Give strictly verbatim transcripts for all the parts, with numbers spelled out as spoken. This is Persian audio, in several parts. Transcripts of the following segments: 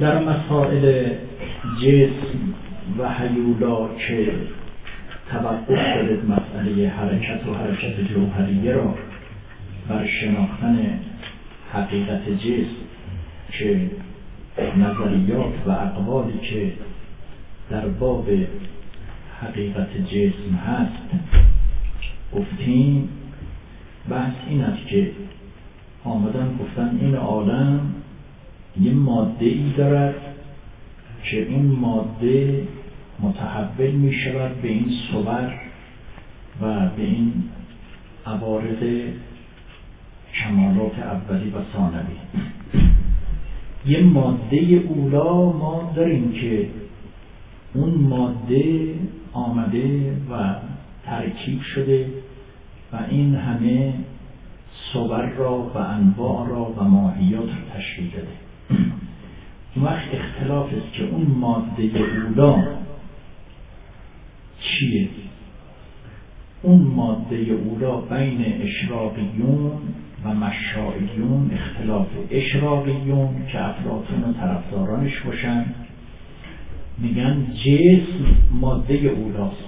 در مسائل جسم و هیولا که توقف دارد مسئله حرکت و حرکت جوهریه را بر شناختن حقیقت جسم که نظریات و اقوالی که در باب حقیقت جسم هست گفتیم. بحث این است که آمدن گفتن این عالم یه ماده ای دارد که این ماده متحول می شود به این صور و به این عوارض کمالات اولی و ثانوی. یه ماده اولا ما داریم که اون ماده آمده و ترکیب شده و این همه صور را و انواع را و ماهیات را تشکیل داده. اون وقت اختلاف است که اون ماده اولا چیه؟ اون ماده اولا بین اشراقیون و مشائیون اختلاف. اشراقیون که افلاطون و طرفدارانش باشن میگن جسم ماده اولاست.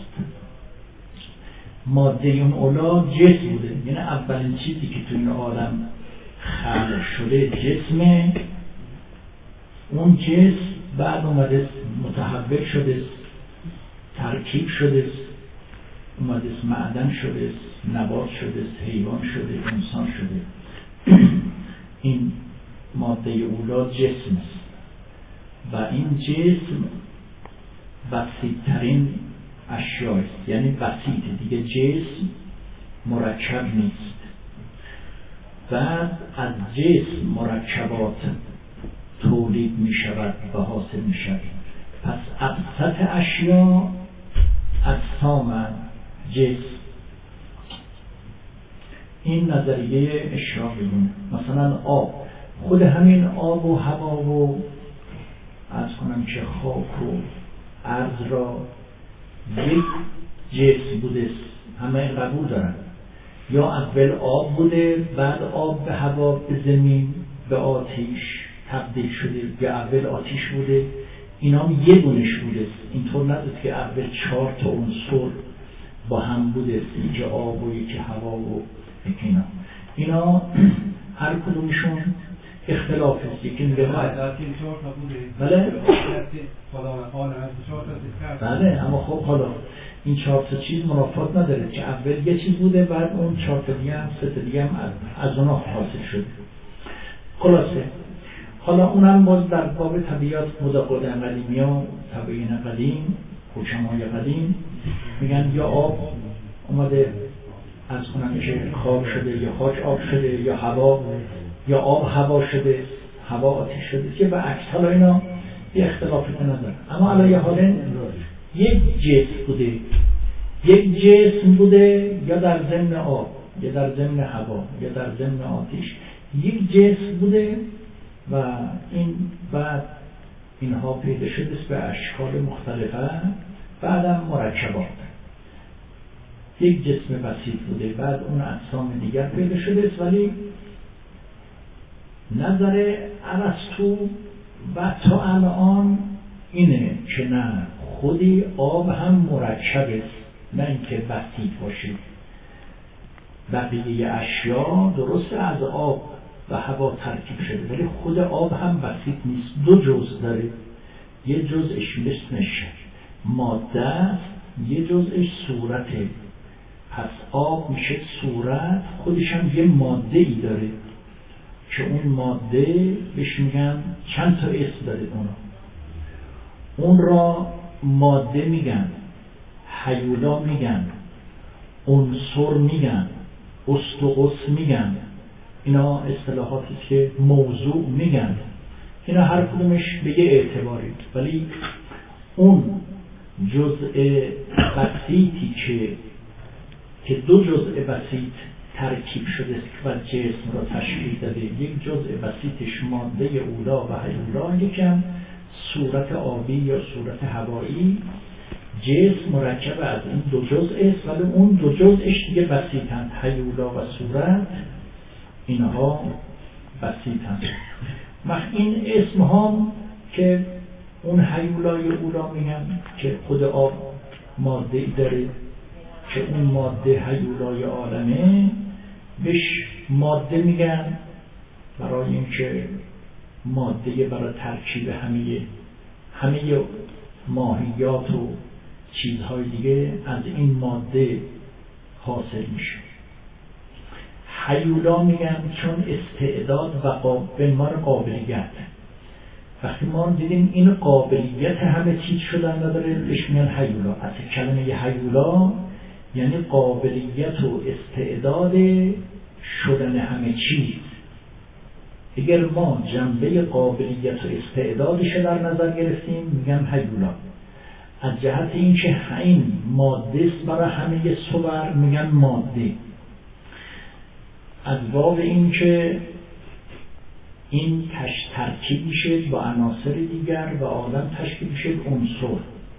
ماده اون اولا جسم بوده، یعنی اولین چیزی که تو این عالم خلق شده جسمه. اون جسم بعد اومده متحول شده، ترکیب شده، اومده معدن شده، نبات شده، حیوان شده، انسان شده. این ماده اولا جسم است و این جسم بسیط‌ترین اشیاء است، یعنی بسیط دیگه، جسم مرکب نیست. بعد از جسم مرکبات تولید می شود و حاصل می شود. پس ابسط اشیاء اجسام جسم. این نظریه اشراقیون. مثلا آب، خود همین آب و هوا و از کنم که خاک و ارض را یک جسم بوده، همه قبول دارن. یا اول آب بوده، بعد آب به هوا، به زمین، به آتیش تبدیل شده، یا اول آتیش بوده. اینا هم یه دونش بوده. اینطور ندید که اول چهار تا عنصر با هم بوده، یکی آب و یکی هوا و یکی اینا. اینا هر کدومشون اختلاف است. یکی میگه بله بله، اما خب حالا این چهار تا چیز منافات نداره که اول یه چیز بوده، بعد اون چهار تا دیگه هم سه تا دیگه هم از اونها حاصل شده. خلاصه حالا اونم باز در باب طبیعت مدقل قدیمی ها، طبیعین قدیم، حکمای قدیم میگن یا آب اومده از کنم که خاک شده، یا خاک آب شده، یا هوا، یا آب هوا شده، هوا آتیش شده، که به عکس. حالا اینا یه اختلافی نداره، اما علیه حال یک جسم بوده، یک جسم بوده، یا در ضمن آب، یا در ضمن هوا، یا در ضمن آتیش، یک جسم بوده و این بعد اینها پیدا شده به اشکال مختلفه. بعدم مرکبات، یک جسم بسیط بوده، بعد اون اجسام دیگر پیدا شده. ولی نظر ارسطو و تا الان اینه که نه، خودی آب هم مرکب است، نه اینکه بسیط باشید. بقیه اشیا درست از آب و هوا ترکیب شده، ولی خود آب هم بسیط نیست. دو جزء داره، یه جزءش اسمش ماده است، یه جزءش صورته. پس آب میشه صورت، خودش هم یه ماده ای داره که اون ماده بهش میگن چند تا اسم داره. اونا اون را ماده میگن، هیولا میگن، عنصر میگن، استقس میگن. اینا اصطلاحاتی که موضوع میگن. اینا هر کدومش به یه اعتباری، ولی اون جزء بسیطی که که دو جزء بسیط ترکیب شده و جسم را تشکیل داده، یک جزء بسیطش ماده اولا و هیولا، یکم صورت آبی یا صورت هوایی. جسم مرکب از این دو جزء است، ولی اون دو جزءش دیگه بسیطند، هیولا و صورت، اینها بسیطند. وقت این اسم ها که اون هیولای اولا میگن که خود آب ماده ای داره که اون ماده هیولای عالمه، بهش ماده میگن برای اینکه ماده برای ترکیب همه همه ماهیات و چیزهای دیگه از این ماده حاصل میشه. هیولا میگن چون استعداد و قابل قابلیت. وقتی ما دیدیم این قابلیت همه چیز شدن نداره، بهش میگن هیولا. اصلا کلمه هیولا یعنی قابلیت و استعداد شدن همه چیز. اگر ما جنبه قابلیت و استعدادش در نظر گرفتیم میگن هیولا. از جهت اینکه این ماده است برای همه صور میگن ماده. از باب اینکه این تش ترکیب میشه با عناصر دیگر و عالم تشکیل میشه عنصر.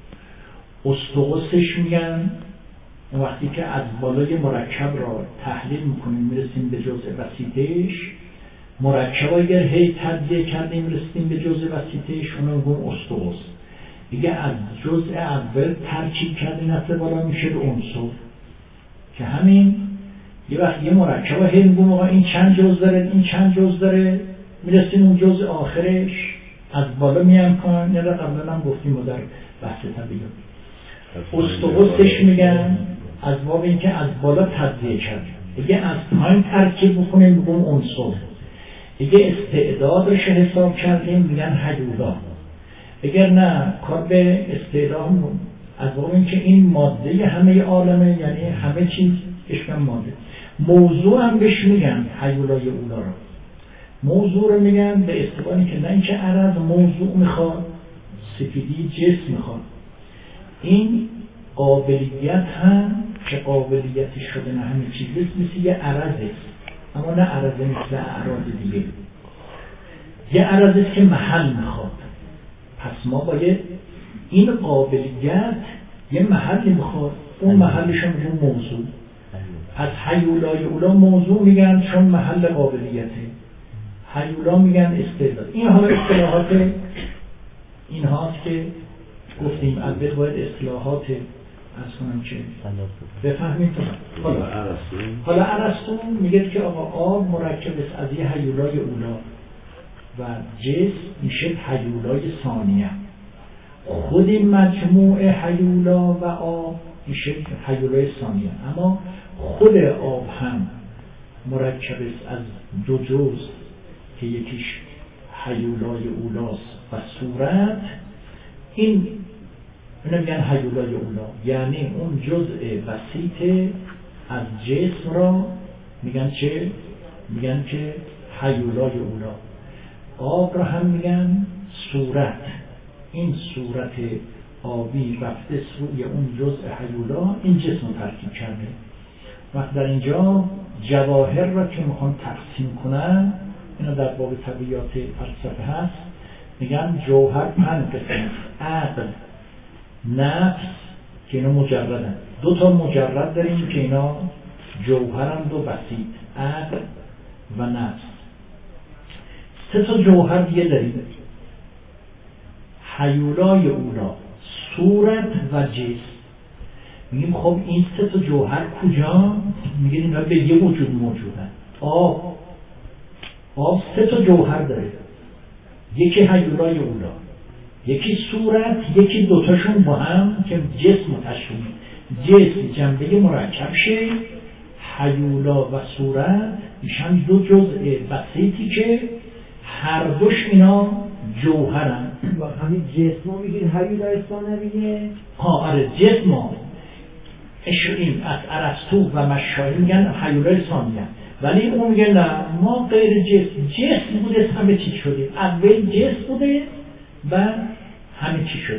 استقصش میگن وقتی که از بالای مرکب را تحلیل میکنیم میرسیم به جزء وسیطهش. مرکب اگر هی تجزیه کردیم رسیدیم به جزء وسیطهش، اونو میگن استقص. دیگه از جزء اول ترکیب کردیم اصل بالا میشه به عنصر، که همین یه وقت یه مرکب هی میگم آقا این چند جزء داره، این چند جزء داره، میرسیم اون جزء آخرش از بالا میام کنن. یه را قبلا هم گفتیم در بحث طبیعت. استقصش میگن از باب اینکه از بالا تجزیه کردیم. دیگه از پایین ترکیب بکنیم میگم عنصر. دیگه استعدادش حساب کردیم میگن هیولا. اگر نه کار به استعداد از باب اینکه این ماده همه عالمه، یعنی همه چیز اشکم ماده. موضوع هم بهش میگن هیولای اولا را. موضوع رو میگن به استفاده که نه اینکه عرض موضوع میخواد، سفیدی جسم میخواد. این قابلیت هم که قابلیت شدن همه چیزست مثل یه عرض است، اما نه عرض مثل اعراض دیگه. یه عرض است که محل میخواد. پس ما باید این قابلیت یه محل میخواد، اون محلش هم میگن موضوع. از هیولای اولا موضوع میگن چون محل قابلیته، هیولا میگن استعداد. این حالا اصطلاحات این هاست که گفتیم. البته باید اصطلاحات از کنم که بفهمید. حالا ارسطو حالا ارسطو میگه که آقا آب مرکب است از یه هیولای اولا و جسم میشه هیولای ثانیه. خود مجموع هیولا و آب میشه هیولای ثانیه. اما خود آب هم مرکب است از دو جزء که یکیش هیولای اولاست و صورت. این اینو میگن هیولای اولا، یعنی اون جزء وسیط از جسم را میگن چه؟ میگن که هیولای اولا. آب را هم میگن صورت. این صورت آبی رفته روی اون جزء هیولا، این جسم ترکیب کرده. وقت در اینجا جواهر را که میخوان تقسیم کنن، اینا در باب طبیعات فلسفه هست، میگن جوهر پنج قسم: عقل، نفس که اینا مجردن. دو تا مجرد داریم که اینا جوهرند و بسیط، عقل و نفس. سه تا جوهر دیگه داریم: هیولای اولا، صورت و جسم. میگیم خب این سه تا جوهر کجا؟ میگیم اینا به یه وجود موجودن. آب آب سه تا جوهر داره، یکی هیولای اولا، یکی صورت، یکی دوتاشون با هم که جسم تشکیل میدن. جسم جنبه مرکب شه، هیولا و صورت میشن دو جزء بسیطی که هر دوش اینا جوهرن. و همین جسم ها میگید هیولای ثانویه؟ ها آره، جسم ها اشرین از ارسطو و مشایی میگن هیولای ثانیه، ولی اون میگن نه، ما غیر جسم جسم بوده همه چی شده. اول جسم بوده و همه چی شده.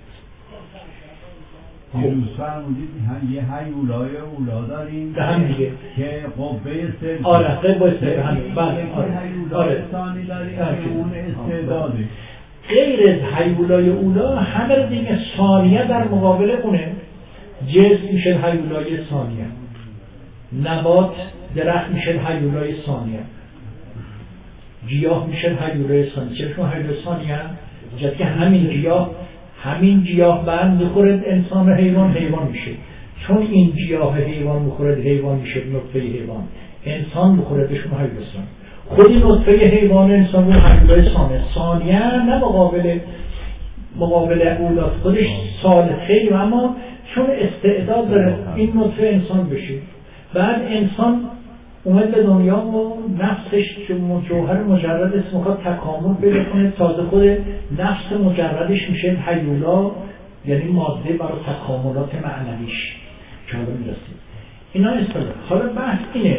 دیروز فرمودید یه هیولای اولا داریم به هم دیگه که قبه سر آره قبه سر همین بله آره هیولای ثانی داریم که اون استعداده. غیر از هیولای اولا همه دیگه ثانیه در مقابل اونه. جسم میشه هیولای ثانیه، نبات درخت میشه هیولای ثانیه، گیاه میشه هیولای ثانی. چرا چون هیولای ثانی هم جد که همین گیاه همین گیاه بعد میخورد انسان و حیوان حیوان میشه، چون این گیاه حیوان میخورد حیوان میشه نطفه حیوان، انسان میخوردشون هیولای ثانی. خود این نطفه حیوان انسان رو هیولای ثانی ثانیه نه مقابل مقابل اولاد خودش ثالثه، اما چون استعداد داره این نطفه انسان بشه. بعد انسان اومد به دنیا و نفسش که جوهر مجرد است میخواد تکامل پیدا کنه، تازه خود نفس مجردش میشه هیولا، یعنی ماده برای تکاملات معنویش که حالا میرسیم. اینا اصطلاح. حالا بحث اینه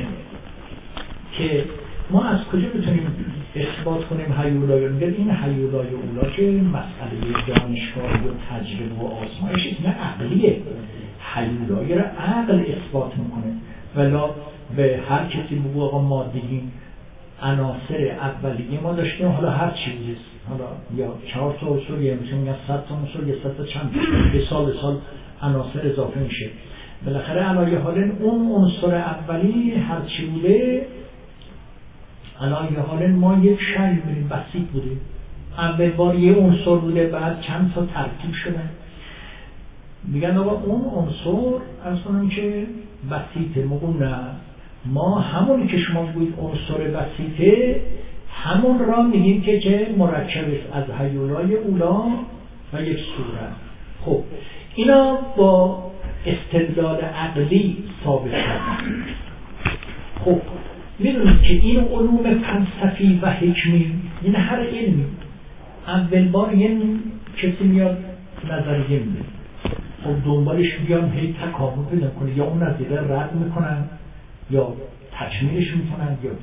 که ما از کجا بتونیم اثبات کنیم هیولای؟ میگه این هیولای اولا که مسئله دانشگاهی و تجربه و آزمایش نه عقلیه، هیولای را عقل اثبات میکنه. ولا به هر کسی بگو آقا مادگی عناصر اولیه ما داشتیم، حالا هر چیزی حالا یا چهار تا اصول یا میگن صد تا اصول یا صد تا چند به سال به سال عناصر اضافه میشه. بالاخره علایه حال اون عنصر اولی هر چی بوده، علایه حال ما یک شی بودیم بسیط بودیم، اول بار یه عنصر بوده بعد چند تا ترکیب شده. میگن آقا اون عنصر از کنم که بسیطه، مگم نه ما همونی که شما بگوید عنصر بسیطه همون را میگیم که چه مرکب از هیولای اولا و یک صورت. خب اینا با استدلال عقلی ثابت کردن. خب میدونید که این علوم فلسفی و حکمی، این هر علمی اول بار یه کسی میاد نظریه میده، خب دنبالش بیان هی تکامل پیدا کنه، یا اون نظریه رد میکنن یا تکمیلش میکنن. یا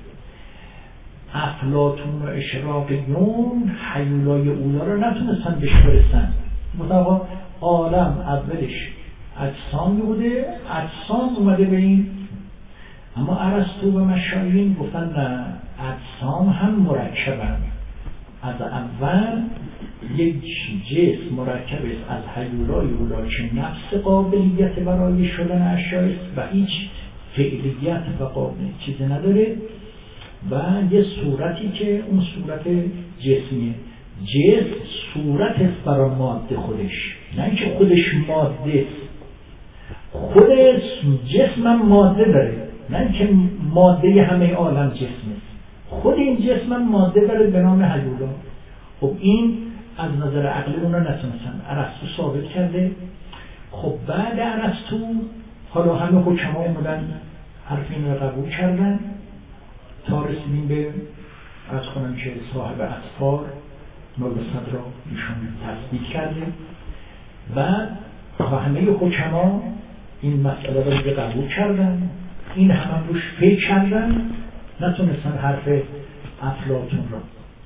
افلاطون و اشراقیون هیولای اولا رو نتونستن بهش برسن. مثلا عالم اولش اجسام بوده، اجسام اومده به این، اما ارسطو و مشایخ گفتن نه، اجسام هم مرکبن. از اول یک جسم مرکب است از هیولای اولا که نفس قابلیت برای شدن اشیاء است و هیچ فعلیت و قابلیت چیزی نداره، و یه صورتی که اون صورت جسمیه. جسم صورت است برای ماده خودش، نه اینکه خودش ماده است. خود جسم هم ماده داره، نه اینکه ماده همه عالم جسم است. خود این جسم هم ماده داره به نام هیولا. خب این از نظر عقلی اون رو نتونستن، ارسطو ثابت کرده. خب بعد ارسطو حالا همه حکما اومدن حرف این رو قبول کردن تا رسیدیم به از کنم که صاحب اطفار نوربسد را ایشون تصدیق کرده. بعد و همه حکما این مسئله را دیگه قبول کردن، این همه روش فکر کردن، نتونستن حرف افلاطون را.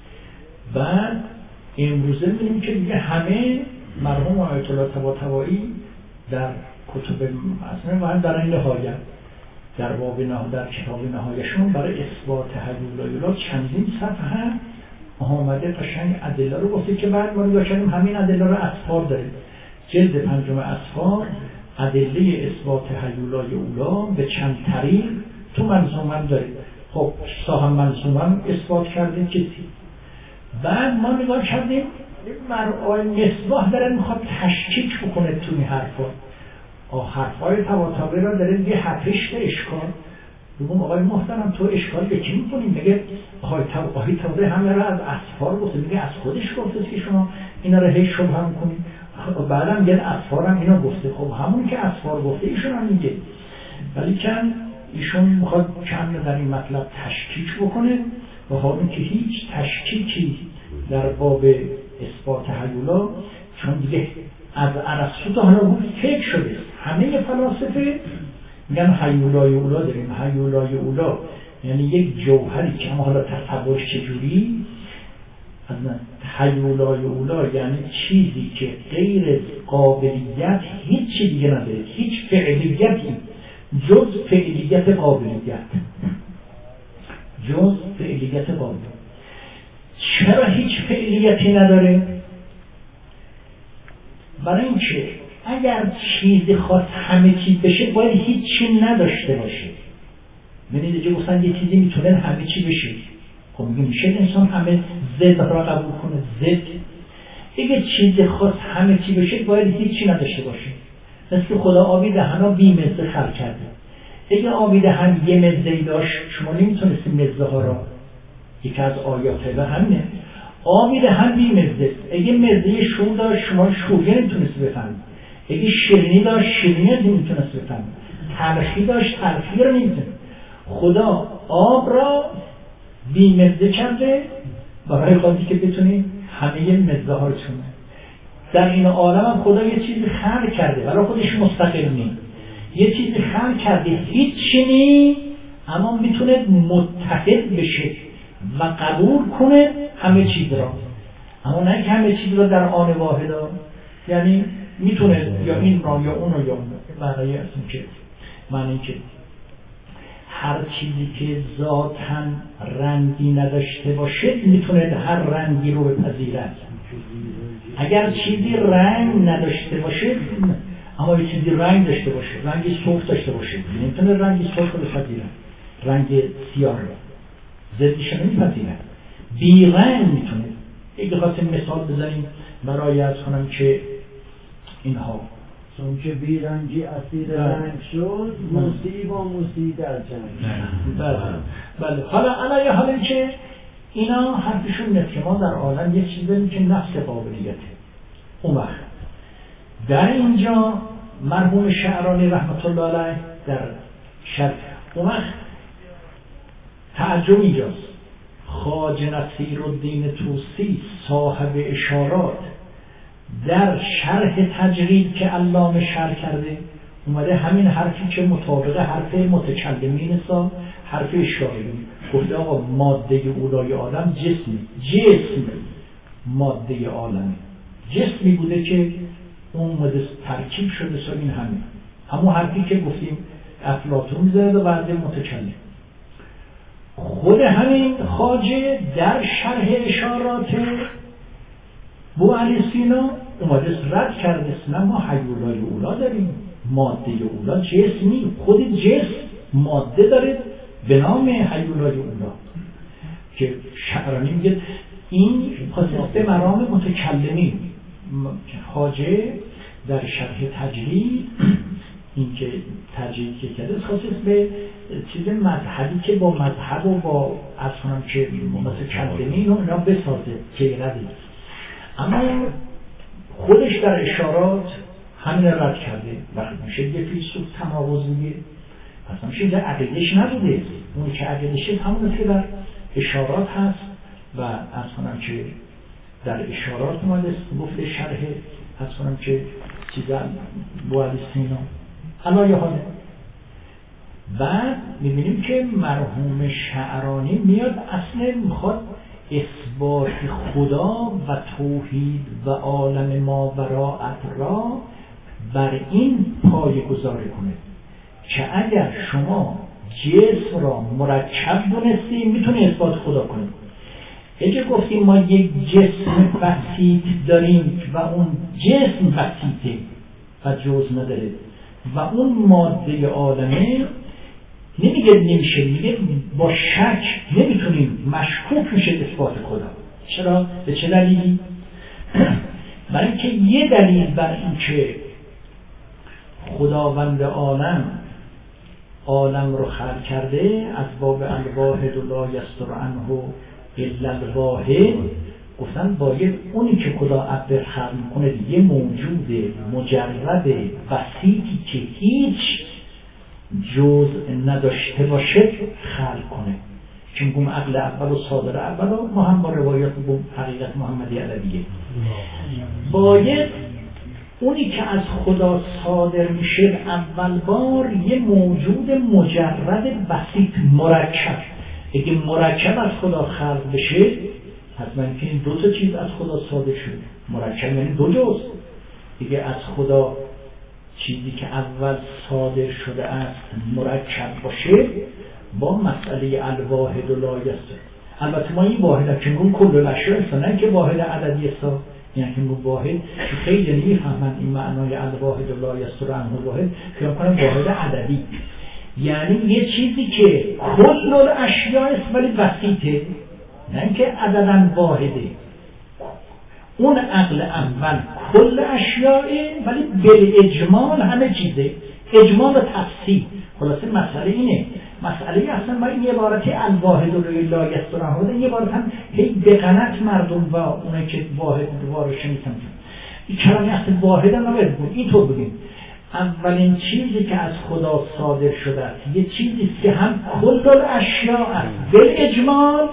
بعد امروزه می‌بینیم که دیگه همه مرحوم آیت الله طباطبایی در کتب اصلا و در این نهایت در باب نهایت در کتاب نهایشون برای اثبات هیولای اولا چندین صفحه آمده قشنگ ادله رو گفته که بعد ما رو داشتیم همین ادله رو اطفار داره. جلد پنجم اطفار ادله اثبات هیولای اولا به چند طریق تو منظومه داره. خب صاحب منظومه اثبات کرده کسی. بعد ما نگاه کردیم مرآی مصباح داره میخواد تشکیک بکنه تو این حرفا. حرفای طباطبایی را داره یه حرفش به اشکال. بگم آقای محترم تو اشکال به کی میکنی؟ میگه آقای طباطبایی همه را از اطفار گفته، میگه از خودش گفته که شما اینا رو هی شبه هم کنید. بعدم میگه اطفار هم اینا گفته. خب همون که اطفار گفته ایشون هم میگه، ولی کن ایشون میخواد کم در این مطلب تشکیک بکنه و حالا که هیچ تشکیکی در باب اثبات هیولا، چون دیگه از ارسطو تا حالا بود فکر شده. همه فلاسفه میگن هیولای اولا داریم. هیولای اولا یعنی یک جوهری که اما حالا تصورش چجوری؟ از هیولای اولا یعنی چیزی که غیر قابلیت هیچ چیز دیگه نداره، هیچ فعلیتی جز فعلیت قابلیت، جز فعلیت قابلیت. چرا هیچ فعلیتی نداره؟ برای اینکه اگر چیزی خواست همه چیز بشه باید هیچ چی نداشته باشه. ببینید اینجا گفتن یه چیزی میتونه همه چی بشه. خب میگه میشه انسان همه ضد را قبول کنه؟ ضد اگه چیز خاص همه چی بشه باید هیچی نداشته باشه. مثل خدا آبی دهنا بی مزه خلق کرده. اگه آبی دهن یه مزه‌ای داشت شما نمیتونستید مزه ها را، یکی از آیات و همینه آبی دهن بی مزه. اگه مزه شور داشت شما شوری نمیتونستید بفهمید. اگه شیرینی داشت شیرینی نمیتونستید بفهمید. تلخی داشت تلخی رو نمیتونستید. خدا آب را بی مزه کرده برای خودی که بتونید همه مزه ها رو چونه. در این عالم هم خدا یه چیزی خلق کرده برای خودش مستقل نیست. یه چیزی خلق کرده هیچی نیست اما میتونه متحد بشه و قبول کنه همه چیز را، اما نه که همه چیز را در آن واحد ها. یعنی میتونه یا این را یا اون را یا اون را. معنی اصلا که معنی که هر چیزی که ذاتاً رنگی نداشته باشه میتونه هر رنگی رو بپذیرد. اگر چیزی رنگ نداشته باشه اما یه چیزی رنگ داشته باشه، رنگی سرخ داشته باشه، نمیتونه رنگی سرخ رو بپذیرد، رنگ سیاه رو ضدش نمیپذیرد، بی رنگ میتونه. اگه خواستیم مثال بزنیم برای از کنم که اینها چون که بیرنگی اسیر رنگ شد موسی با موسی در جنگ. بله بله. حالا علایه حالا که اینا حرفشون نیست که ما در عالم یه چیزی که نفس قابلیته. اون وقت در اینجا مرحوم شعرانی رحمت الله علیه در شرح اون وقت تعجب اینجاست. خواجه نصیرالدین طوسی صاحب اشارات در شرح تجرید که علامه شرح کرده اومده همین حرفی که مطابق حرف متکلمین است، حرف اشاره‌ای گفته آقا ماده اولای آدم جسمی، جسم ماده عالمه، جسمی بوده که اون اومده ترکیب شده سا این همین همون حرفی که گفتیم افلاطون می‌زنه و بعد متکلم. خود همین خواجه در شرح اشارات بو علی سینا اومده رد کرده نه ما حیولای اولا داریم، ماده اولا جسمی، خود جسم ماده داره به نام حیولای اولا که شعرانی میگه این خاصه مرام متکلمین. خواجه در شرح تجرید این که تجرید که کرده خاصه به چیز مذهبی که با مذهب و با اصلا که متکلمین و اینا بسازه که ندید، اما خودش در اشارات همین رد کرده. وقتی میشه یه فیلسوف تناقض میگه اصلا میشه یه عقیدش نبوده، اون که عقیدش همون که در اشارات هست و اصلا که در اشارات اومده گفته شرح اصلا که چیزا بو علی سینا اما یه حاله. بعد میبینیم که مرحوم شعرانی میاد اصلا میخواد اثبات خدا و توحید و عالم ماوراء را بر این پایه گذاری کنه که اگر شما جسم را مرکب دونستیم میتونی اثبات خدا کنیم. اگه گفتیم ما یک جسم بسیط داریم و اون جسم بسیطه و جزء نداره و اون ماده عالمه نمیگه نمیشه، میگه با شک نمیتونیم، مشکوک میشه اثبات خدا. چرا؟ به چه دلیلی؟ برای اینکه یه دلیل بر این که خداوند عالم عالم رو خلق کرده از باب الواحد و لا یستر عنه الا الواحد، گفتن باید اونی که خدا عبر خلق میکنه یه موجود مجرد بسیطی که هیچ جزء نداشته باشه خلق کنه. چون گم عقل اول و صادر اول و ما هم با روایات گم حقیقت محمدی علویه باید اونی که از خدا صادر میشه اول بار یه موجود مجرد بسیط مرکب. اگه مرکب از خدا خلق بشه حتما که این دو تا چیز از خدا صادر شده. مرکب یعنی دو جزء دیگه از خدا چیزی که اول صادر شده است مرکب باشه با مسئله الواحد و لا یستر. البته ما این واحد که میگم کل الاشیاء است، نه که واحد عددی است، یعنی که میگم واحد خیلی نمیفهمن این معنای الواحد و لا یستر عنه واحد، خیال کنم واحد عددی یعنی یه چیزی که کل الاشیاء است ولی بسیطه. نه اینکه عددن واحده. اون عقل اول کل اشیائه ولی بالاجمال همه چیزه، اجمال و تفصیل. خلاصه مسئله اینه، مسئله اصلا ما این عبارت الواحد و لا یسترون این عبارت هم هی به غلط مردم و اونایی که واحد وارو شنیدن این کلمه اصلا واحد هم نباید بود. اینطور بگیم اولین چیزی که از خدا صادر شده است یه چیزی که هم کل الاشیاء است بالاجمال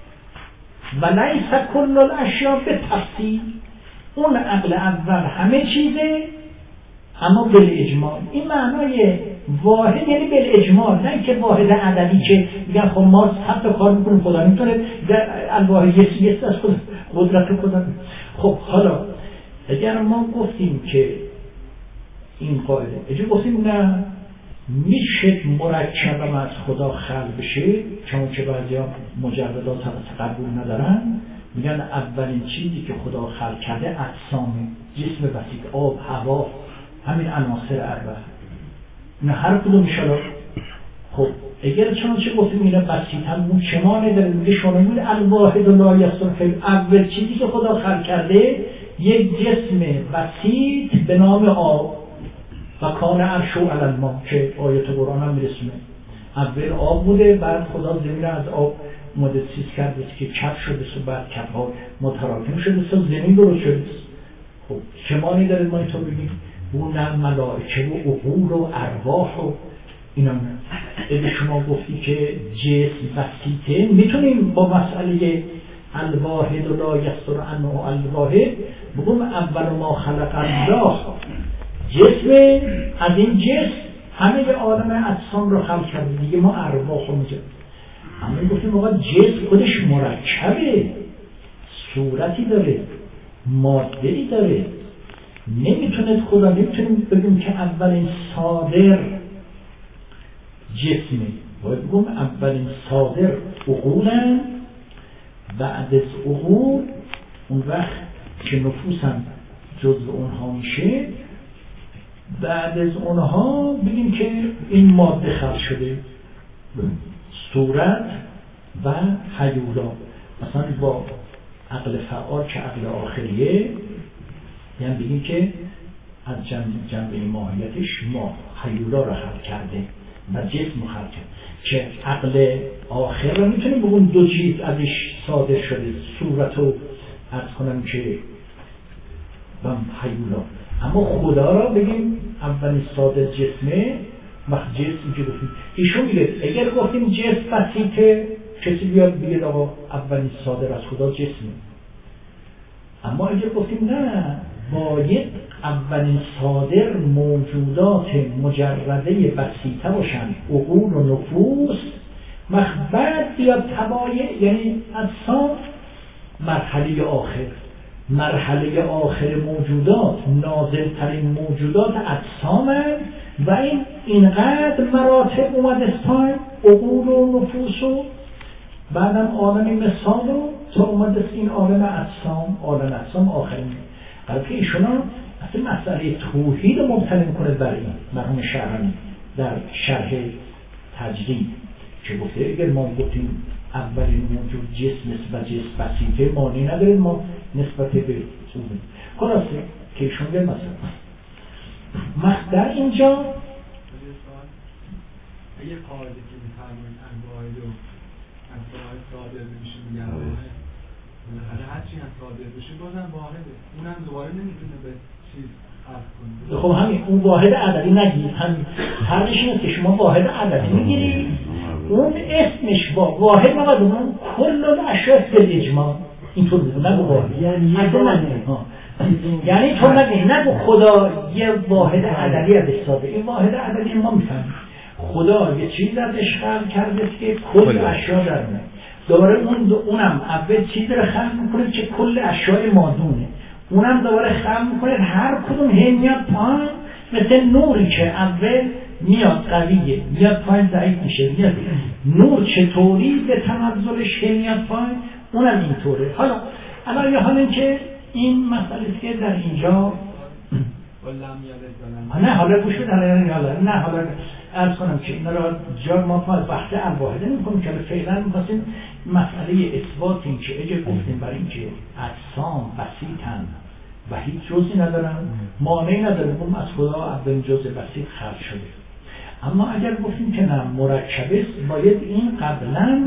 و لیس کل الاشیاء به تفصیل. اون عقل اول همه چیزه اما بالاجمال. این معنای واحد یعنی بالاجمال، نه که واحد عددی که میگن خب ما حتی کار میکنیم خدا میتونه در الواحد یسی یست از خود قدرت خدا. خب حالا اگر ما گفتیم که این قاعده اجا گفتیم نه میشه مرکب هم از خدا خلق بشه، چون که بعضی ها مجردات هم قبول ندارن، میگن اولین چیزی که خدا خلق کرده اجسام جسم بسیط، آب، هوا، همین عناصر اربعه نه هر کدوم شلا. خب اگر چون چه گفتیم اینا بسیط هم اون چمانه داره، میگه شما میگه الواحد و لا یسترون. اول چیزی که خدا خلق کرده یک جسم بسیط به نام آب و کان عرش علی الماء که آیت قرآن هم میرسونه. اول آب بوده، بعد خدا زمین از آب مدسیز کرده که کف شده و بعد کف ها متراکم شده و زمین درست شده. خب چمانی داره ما اینطور بگیم اون نه ملائکه و عقول و ارواح و اینا. اگه شما گفتی که جسم بسیطه میتونیم با مسئله الواحد و لا یسترون الواحد بگم اول ما خلق الله جسم، از این جسم همه عالم اجسام رو خلق کرده دیگه، ما ارواح رو میگه. همه گفتیم آقا جسم خودش مرکبه، صورتی داره، ماده‌ای داره، نمیتونه خدا نمیتونیم بگیم که اولین صادر جسمه، باید بگم اولین صادر عقولن، بعد از عقول اون وقت که نفوسم جزء اونها میشه، بعد از اونها بگیم که این ماده خلق شده، صورت و هیولا. مثلا با عقل فعال که عقل آخریه یعنی بگیم که از جنبه, جنبه ماهیتش ما هیولا رو خلق کرده و جسم خلق کرده، که عقل آخر رو میتونیم بگیم دو چیز ازش صادر شده، صورت و عرض کنم که و هیولا. اما خدا را بگیم اولین صادر جسمه، وقت جسم که گفتیم ایشون میگه اگر گفتیم جسم بسیطه کسی بیاد بگید آقا اولین صادر از خدا جسمه. اما اگر گفتیم نه باید اولین صادر موجودات مجرده بسیطه باشن، عقول و نفوس، بعد بیاد تبایع یعنی اجسام، مرحله آخر. مرحله آخر موجودات نازلترین موجودات اجسامند و این اینقدر مراتب اومده پایین، عقول و نفوس و بعدم عالم مثال و تا اومده این عالم اجسام، عالم اجسام آخرین. بلکه ایشون اصلا مسئله توحید مبتنی میکنه بر این مرحوم شعرانی در شرح تجدید که گفته اگر ما گفتیم اولین موجود جسم و جسم بسیطه معنی نداره ما نسبت به اون. خلاصه که ایشون به مثلا در اینجا یه قاعده که میفرمایید الواحد و از واحد صادر میشه میگن بالاخره هرچی از صادر بشه بازم واحده، اونم دوباره نمیتونه به چیز خلق کنه. خب همین اون واحد عددی نگید، همین فرقش اینه که شما واحد عددی میگیری اون اسمش با واحد نباید اون کل الاشیاء بالاجمال اینطور بگو، نگو واحد یعنی یعنی تو نگی نگو خدا یه واحد عددی ازش ساده، این واحد عددی ما میفهمیم خدا یه چیز ازش خلق کرده که کل اشیاء در اونه، دوباره اون اونم اول چیزی رو خلق میکنه که کل اشیاء مادونه، اونم دوباره خلق میکنه هر کدوم هی میاد پایین، مثل نوری که اول میاد قویه میاد پایین ضعیف میشه، میاد نور چطوری به تنزلش هی میاد پایین اونم اینطوره. حالا الان یه حال این که این مسئله که در اینجا با لم یلد و لم نه حالا گوش بدن حالا نه حالا عرض کنم که اینا را جا ما وقت الواحده نمی‌کنیم که فعلا می‌خواستیم مسئله اثبات این که اگه گفتیم برای این که اجسام بسیطن و هیچ جزئی ندارن مانعی نداره اون از خدا اولین جزء بسیط خلق شده. اما اگر گفتیم که نه مرکب است باید این قبلا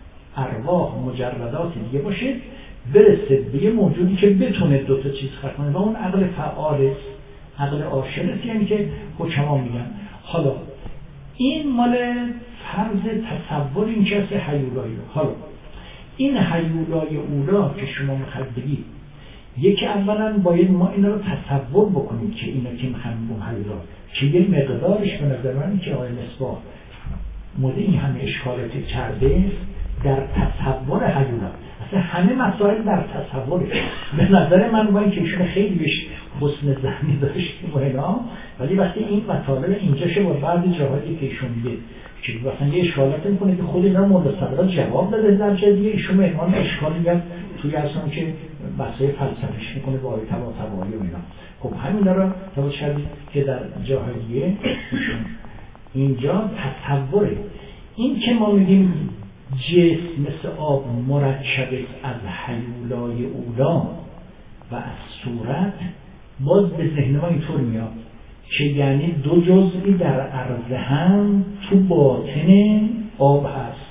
ارواح مجردات دیگه باشه برسه به یه موجودی که بتونه دو تا چیز خلق کنه و اون عقل فعال است، عقل عاشق است، یعنی که حکما میگن. حالا این مال فرض تصور این که هست هیولایی. حالا این هیولای اولا که شما میخواید بگید یکی اولا باید ما اینا رو تصور بکنیم که اینا که میخوایم بون هیولا که یه مقدارش به نظر من که آقای مصباح مورد این همه اشکالاتی کرده در تصور هیولا. اصلا همه مسائل در تصوره. به نظر من باید که ایشون خیلی بهش حسن ذهنی داشتیم و اینا، ولی وقتی این مطالب اینجا شه با بعضی جاهایی که ایشون میگه که مثلا یه اشکالات میکنه که خود اینا مورد صدرات جواب داده در جای دیگه ایشون مهمان اشکالی میاد توی اصلا که بحثای فلسفیش میکنه با آیه تبا تبایی و اینا. خب همینا رو توجه کردید که در جاهای دیگه ایشون اینجا تصوره. این که ما میگیم جسم مثل آب مرکب از هیولای اولا و از صورت، باز به ذهن ما اینطور میاد که یعنی دو جزئی در عرض هم تو باطن آب هست.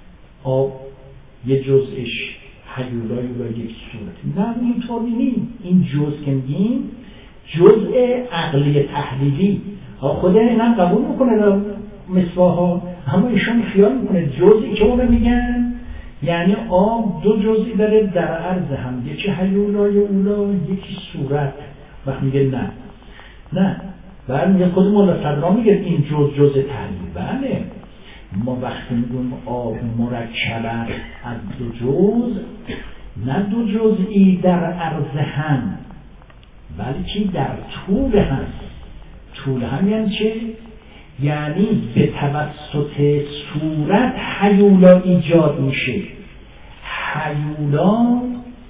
آب یه جزءش هیولای اولا یک صورت. نه اینطور نیست. این جزء که میگیم جزء عقلی تحلیلی خود اینم قبول میکنه مصباح‌ها، اما ایشون خیال میکنه جزئی که اونو میگن یعنی آب دو جزئی داره در عرض هم، یکی هیولای اولا یکی صورت. وقت میگه نه نه بعد میگه خود مولا صدرا میگه این جز جز تحلیل. بله ما وقتی میگیم آب مرکب از دو جز، نه دو جزئی در عرض هم بلکه در طول هم. طول هم یعنی چه؟ یعنی به توسط صورت هیولا ایجاد میشه. هیولا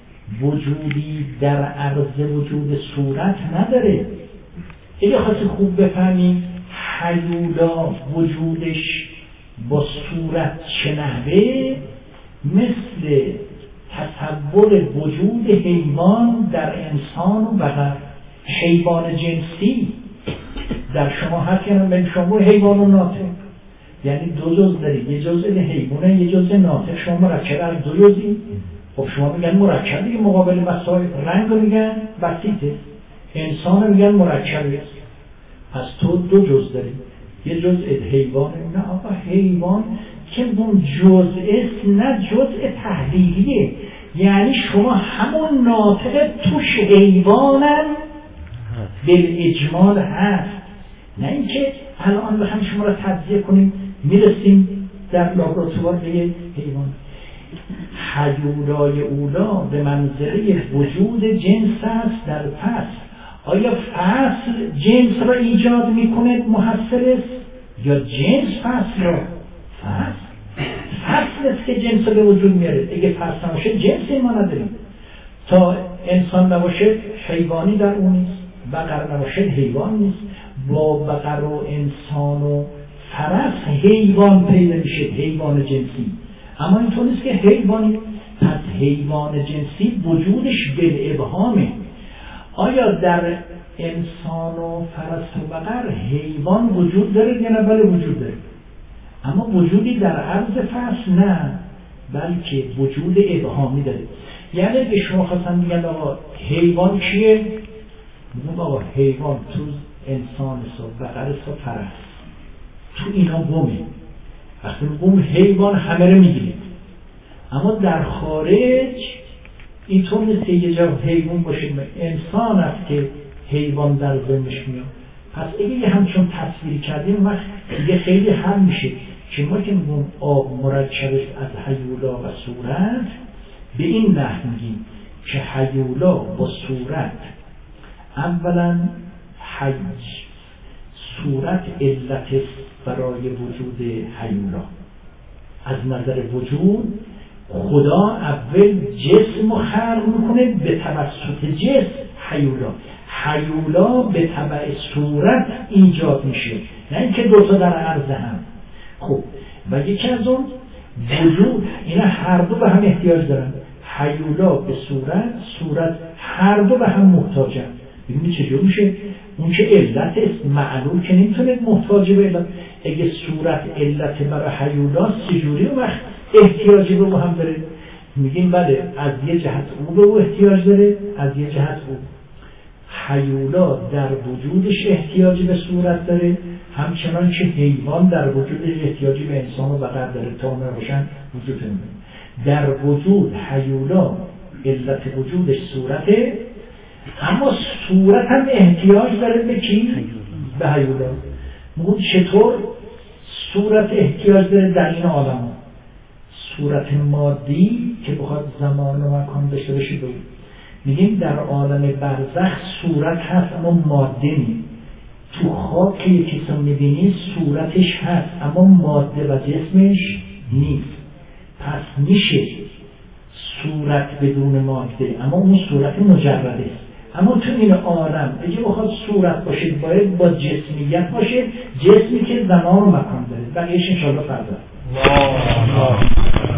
وجودی در عرض وجود صورت نداره. اگه خواستی خوب بفهمید هیولا وجودش با صورت چه نحوه، مثل تصور وجود حیوان در انسان و بقر. حیوان جنسی در شما هر کنم به شما حیوان و ناطق، یعنی دو جز دارید، یه جزء حیوانه یه جزء ناطق. شما مرکب از دو جزئی. خب شما میگن مرکب دیگه مقابل مسائل. رنگ رو میگن بسیطه، انسان رو میگن مرکبی است. پس تو دو جز داری، یه جزء حیوانه. نه آقا حیوان که اون جزء است، نه جزء تحلیلیه. یعنی شما همون ناطق توش حیوانم بالاجمال هست، نه اینکه الان بخوایم شما را تجزیه کنیم میرسیم در لابراتوار به حیوان. هیولای اولا به منظره وجود جنس است در فصل. آیا فصل جنس را ایجاد میکنه محصل است یا جنس فصل را؟ فصل فصل است که جنس را به وجود میاره. اگه فصل نباشه جنسی ما نداریم. تا انسان نباشه حیوانی در اون نیست، بقر نباشه حیوان نیست. با بقر و انسان و فرس حیوان پیدا میشه، حیوان جنسی. اما اینطور نیست که حیوانی. پس حیوان جنسی وجودش بالابهامه. آیا در انسان و فرس و بقر حیوان وجود داره یا نه؟ بله وجود داره، اما وجودی در عرض فصل نه، بلکه وجود ابهامی داره. یعنی به شما خواستم بگن آقا حیوان کیه؟ میگم آقا حیوان تو انسان است و بقر است و فرس، تو اینا بومه. وقتی بوم حیوان همه رو میگیرید، اما در خارج اینطور نیست که یه جا حیوان باشه. انسان است که حیوان در ذهنش میاد. پس اگه یه همچون تصویری کردیم وقت دیگه خیلی حل میشه که ما که میگم آب مرکب از هیولا و صورت، به این نحو میگیم که هیولا با صورت اولا حج صورت علت برای وجود هیولا. از نظر وجود خدا اول جسم رو خلق میکنه، به توسط جسم هیولا. هیولا به تبع صورت ایجاد میشه، نه اینکه دوتا در عرض هم. خب و یکی از اون وجود، اینا هر دو به هم احتیاج دارن، هیولا به صورت، صورت، هر دو به هم محتاجن. ببینید چجور میشه؟ اون که علت است، معلوم که نمیتونه محتاج به علت. اگه صورت علت برای هیولا، چجوری اون وقت احتیاجی به هم داره؟ میگیم بله، از یه جهت او به او احتیاج داره، از یه جهت او. هیولا در وجودش احتیاجی به صورت داره، همچنان که حیوان در وجودش احتیاجی به انسان و بقر داره تا نباشن وجود نمیده. در وجود هیولا علت وجودش صورته، اما صورت هم احتیاج داره به کی؟ به هیولا. میگم چطور صورت احتیاج داره در این عالم؟ صورت مادی که بخواد زمان و مکان داشته باشه. میگیم در عالم برزخ صورت هست اما ماده نیست. تو خاک که یکی رو میبینی صورتش هست اما ماده و جسمش نیست. پس میشه صورت بدون ماده، اما اون صورت مجرده است. اما تو این عالم اگه بخواد صورت باشه باید با جسمیت باشه، جسمی که زمان و مکان داره. بقیه‌اش انشاءالله فردا.